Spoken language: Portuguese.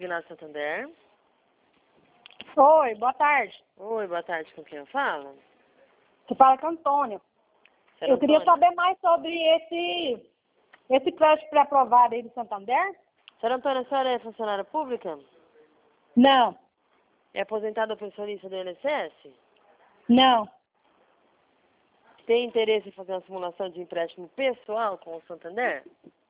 Consignado Santander. Oi, boa tarde. Oi, boa tarde, com quem eu falo? Você fala com o Antônio. Senhor Eu queria Antônio. saber mais sobre esse crédito pré-aprovado aí do Santander. Senhor Antônio, a senhora é funcionária pública? Não, É aposentada ou pensionista do INSS? não. Tem interesse em fazer uma simulação de empréstimo pessoal com o Santander?